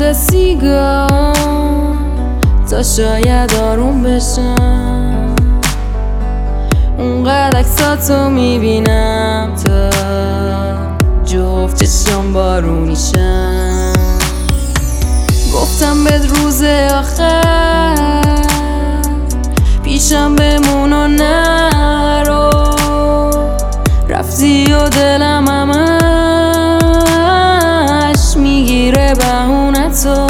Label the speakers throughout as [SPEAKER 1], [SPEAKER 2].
[SPEAKER 1] شده سیگار تا شاید آروم بشم. اونقدر عکساتو میبینم تا جفت چشم بارونیشم. گفتم بهت روز آخر پیشم بمون و نرو، رفتی و دلم همش میگیره بهونتو.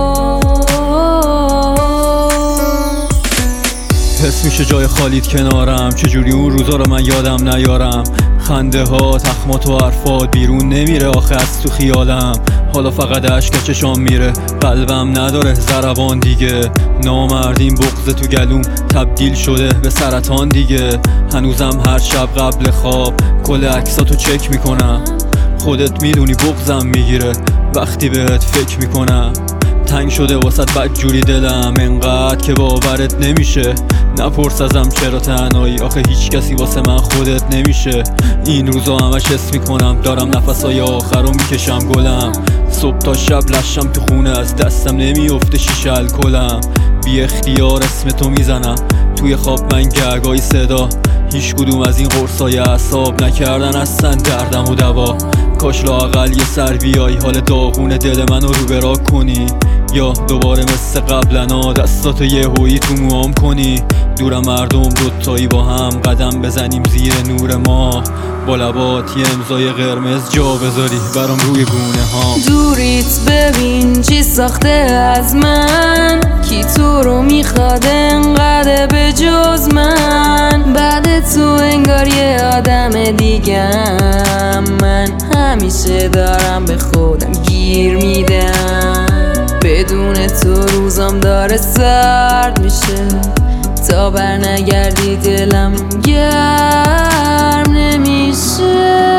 [SPEAKER 2] حس میشه جای خالیت کنارم، چجوری اون روزا رو من یادم نیارم. خنده ها، تخمات و حرفات بیرون نمیره آخه از تو خیالم. حالا فقط اشک چشام میره، قلبم نداره ضربان دیگه. نامردیم بغض تو گلوم تبدیل شده به سرطان دیگه. هنوزم هر شب قبل خواب کل عکساتو چک میکنم. خودت میدونی بغضم میگیره وقتی بهت فکر میکنم. تنگ شده واسط بدجوری دلم انقدر که باورت نمیشه. نپرس ازم چرا تنهایی، آخه هیچ کسی واسه من خودت نمیشه. این روزا همش حس میکنم دارم نفسای آخرو میکشم گلم. صبح تا شب لشم تو خونه از دستم نمیفته شیشه الکلم. بی اختیار اسم تو میزنم توی خواب، من گرگای صدا. هیچ کدوم از این قرصای اعصاب نکردن اصلا دردم و دوا. کاش لااقل یه سر بیای حال داغون دل منو رو برا کنی، یا دوباره مثل قبلنا دستاتو یه هویی تو موام کنی. دورم مردم دوتایی با هم قدم بزنیم زیر نور ما، با لبات یه امضای قرمز جا بذاری برام روی گونه ها.
[SPEAKER 1] دوریت ببین چی ساخته از من، کی تو رو میخواد انقدر به جز من. بعد تو انگار یه آدم دیگم، من همیشه دارم به خودم گیر میدم. بدون تو روزم داره سرد میشه، تا برنگردی دلم گرم نمیشه.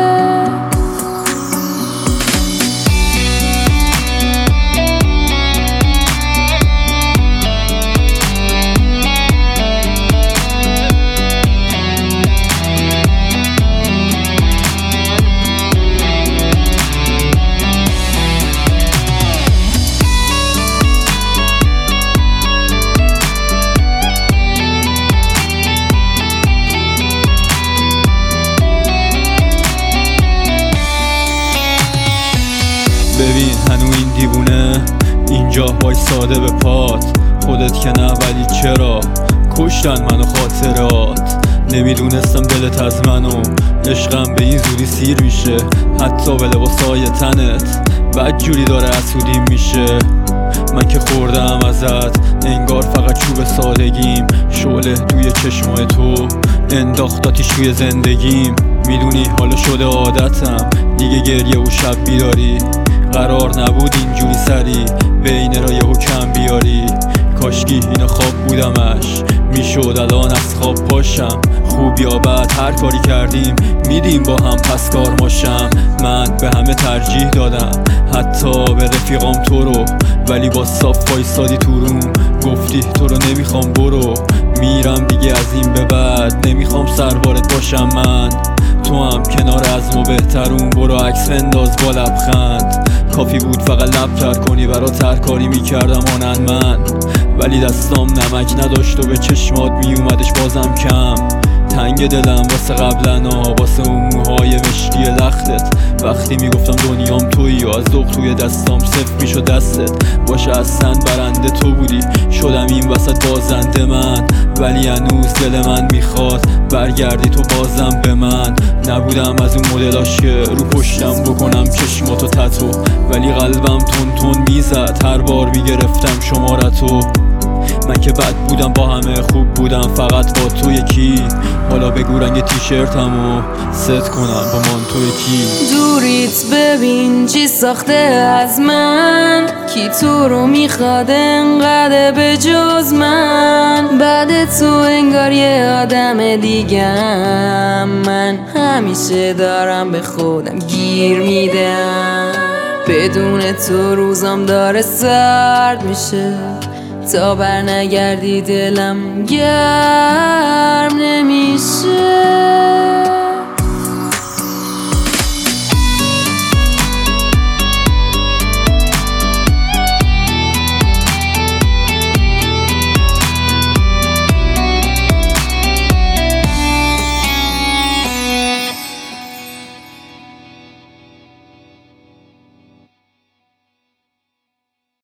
[SPEAKER 2] ببین هنو این دیوونه اینجا وایساده به پات. خودت که نه ولی چرا کشتن منو خاطرات. نمیدونستم دلت از منو عشقم به این زودی سیر میشه. حتی به لباسای تنت بدجوری داره حسودیم میشه. من که خوردم ازت انگار فقط چوب سادگیم. شعله توی چشمای تو انداختاتیش توی زندگیم. میدونی حالا شده عادتم دیگه گریه و شب بیداری. قرار نبود اینجوری سری بین را یهو کم بیاری. کاشکی اینا خواب بودمش میشد الان از خواب پاشم. خوب یا بد هر کاری کردیم میدیم با هم پس کار ماشم. من به همه ترجیح دادم حتی به رفیقام تو رو، ولی با صاف وایسادی تو روم گفتی تو رو نمیخوام برو. میرم دیگه از این به بعد نمیخوام سربارت باشم من. تو هم کنار از ما بهترون برو عکس انداز با لبخند. کافی بود فقط لب تر کنی برات هر کاری میکردم آنن من. ولی دستام نمک نداشت و به چشمات میومدش بازم کم. تنگ دلم واسه قبلنا، واسه اون موهای مشکی لختت. وقتی میگفتم دنیام تویی و از ذوق توی دستام صفر میشد دستت. باشه اصلا برنده تو بودی شدم این وسط بازنده من. ولی هنوز دل من میخواد برگردی تو بازم به من. نبودم از اون مدلاش که رو پشتم بکنم چشماتو تتو، ولی قلبم تون تون میزد هر بار میگرفتم شمارتو. من که بد بودم با همه خوب بودم فقط با تو یکی. حالا بگو رنگ تیشرتمو ست کنم با مانتو یکی.
[SPEAKER 1] دوریت ببین چی ساخته از من، کی تو رو میخواد انقدر به جز من. بعد تو انگار یه آدم دیگم، من همیشه دارم به خودم گیر میدم. بدون تو روزم داره سرد میشه، تا برنگردی دلم گرم نمیشه.